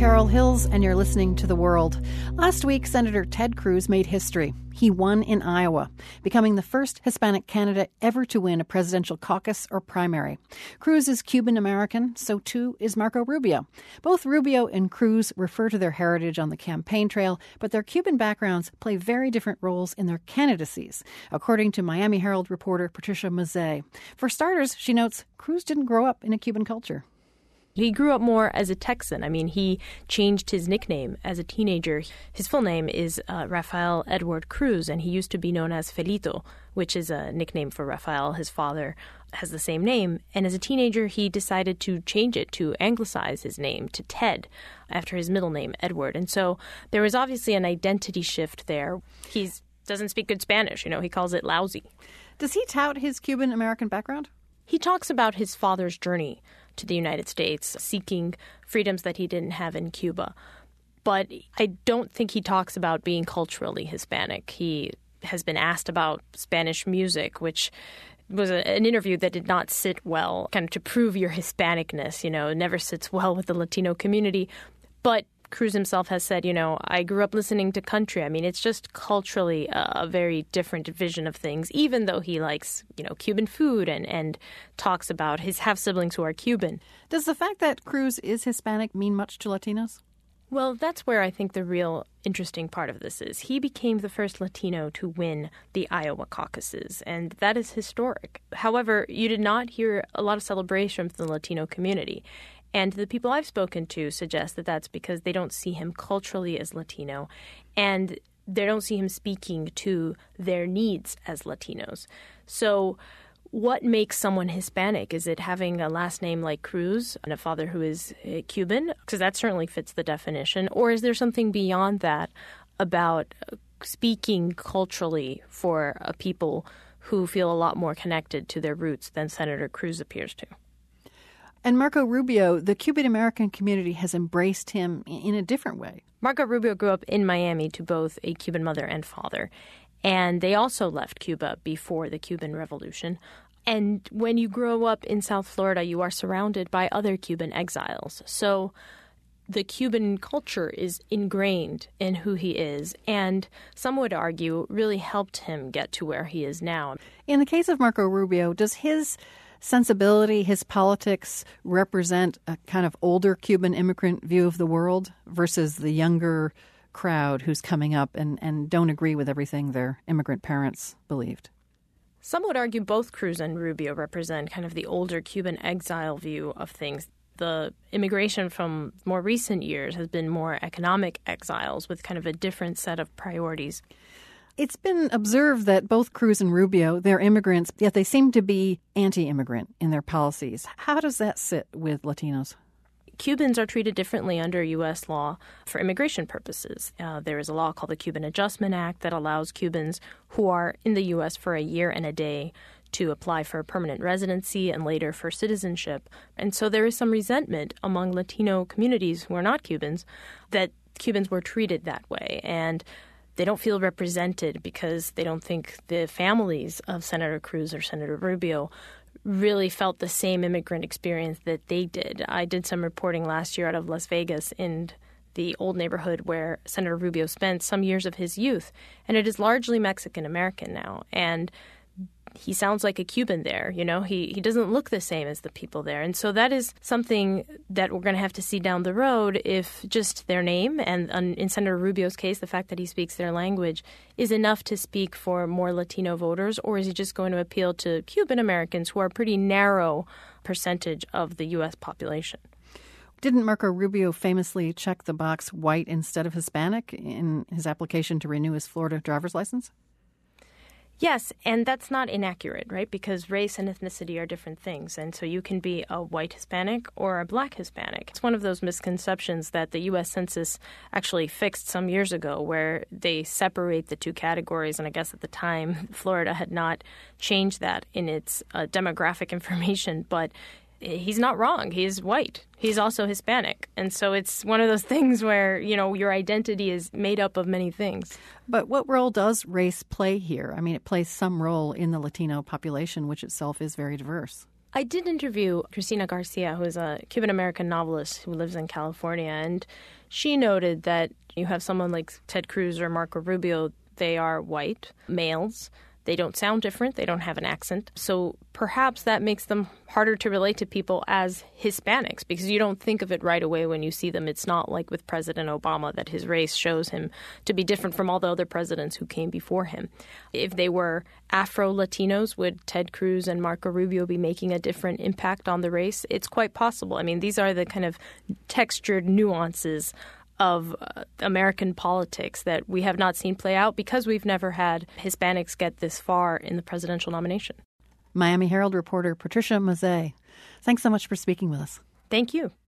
Carol Hills, and you're listening to The World. Last week, Senator Ted Cruz made history. He won in Iowa, becoming the first Hispanic candidate ever to win a presidential caucus or primary. Cruz is Cuban-American, so too is Marco Rubio. Both Rubio and Cruz refer to their heritage on the campaign trail, but their Cuban backgrounds play very different roles in their candidacies, according to Miami Herald reporter Patricia Mazzei. For starters, she notes, Cruz didn't grow up in a Cuban culture. He grew up more as a Texan. I mean, he changed his nickname as a teenager. His full name is Rafael Edward Cruz, and he used to be known as Felito, which is a nickname for Rafael. His father has the same name. And as a teenager, he decided to change it, to anglicize his name to Ted, after his middle name, Edward. And so there was obviously an identity shift there. He doesn't speak good Spanish. He calls it lousy. Does he tout his Cuban-American background? He talks about his father's journey to the United States, seeking freedoms that he didn't have in Cuba. But I don't think he talks about being culturally Hispanic. He has been asked about Spanish music, which was an interview that did not sit well, kind of to prove your Hispanicness. It never sits well with the Latino community. But Cruz himself has said, I grew up listening to country. I mean, it's just culturally a very different vision of things, even though he likes, Cuban food and talks about his half-siblings who are Cuban. Does the fact that Cruz is Hispanic mean much to Latinos? Well, that's where I think the real interesting part of this is. He became the first Latino to win the Iowa caucuses, and that is historic. However, you did not hear a lot of celebration from the Latino community. And the people I've spoken to suggest that that's because they don't see him culturally as Latino, and they don't see him speaking to their needs as Latinos. So what makes someone Hispanic? Is it having a last name like Cruz and a father who is Cuban? Because that certainly fits the definition. Or is there something beyond that about speaking culturally for a people who feel a lot more connected to their roots than Senator Cruz appears to? And Marco Rubio, the Cuban-American community has embraced him in a different way. Marco Rubio grew up in Miami to both a Cuban mother and father. And they also left Cuba before the Cuban Revolution. And when you grow up in South Florida, you are surrounded by other Cuban exiles. So the Cuban culture is ingrained in who he is, and some would argue really helped him get to where he is now. In the case of Marco Rubio, does his sensibility, his politics represent a kind of older Cuban immigrant view of the world versus the younger crowd who's coming up and don't agree with everything their immigrant parents believed? Some would argue both Cruz and Rubio represent kind of the older Cuban exile view of things. The immigration from more recent years has been more economic exiles with kind of a different set of priorities. It's been observed that both Cruz and Rubio, they're immigrants, yet they seem to be anti-immigrant in their policies. How does that sit with Latinos? Cubans are treated differently under U.S. law for immigration purposes. There is a law called the Cuban Adjustment Act that allows Cubans who are in the U.S. for a year and a day to apply for permanent residency and later for citizenship. And so there is some resentment among Latino communities who are not Cubans that Cubans were treated that way. And they don't feel represented because they don't think the families of Senator Cruz or Senator Rubio really felt the same immigrant experience that they did. I did some reporting last year out of Las Vegas in the old neighborhood where Senator Rubio spent some years of his youth, and it is largely Mexican-American now. And he sounds like a Cuban there, He doesn't look the same as the people there. And so that is something that we're going to have to see down the road if just their name and in Senator Rubio's case, the fact that he speaks their language is enough to speak for more Latino voters, or is he just going to appeal to Cuban Americans who are a pretty narrow percentage of the U.S. population? Didn't Marco Rubio famously check the box white instead of Hispanic in his application to renew his Florida driver's license? Yes, and that's not inaccurate, right? Because race and ethnicity are different things. And so you can be a white Hispanic or a black Hispanic. It's one of those misconceptions that the U.S. Census actually fixed some years ago where they separate the two categories. And I guess at the time, Florida had not changed that in its demographic information. But he's not wrong. He's white. He's also Hispanic. And so it's one of those things where, your identity is made up of many things. But what role does race play here? I mean, it plays some role in the Latino population, which itself is very diverse. I did interview Cristina Garcia, who is a Cuban-American novelist who lives in California, and she noted that you have someone like Ted Cruz or Marco Rubio. They are white males. They don't sound different. They don't have an accent. So perhaps that makes them harder to relate to people as Hispanics because you don't think of it right away when you see them. It's not like with President Obama that his race shows him to be different from all the other presidents who came before him. If they were Afro-Latinos, would Ted Cruz and Marco Rubio be making a different impact on the race? It's quite possible. I mean, these are the kind of textured nuances of American politics that we have not seen play out because we've never had Hispanics get this far in the presidential nomination. Miami Herald reporter Patricia Mozet, thanks so much for speaking with us. Thank you.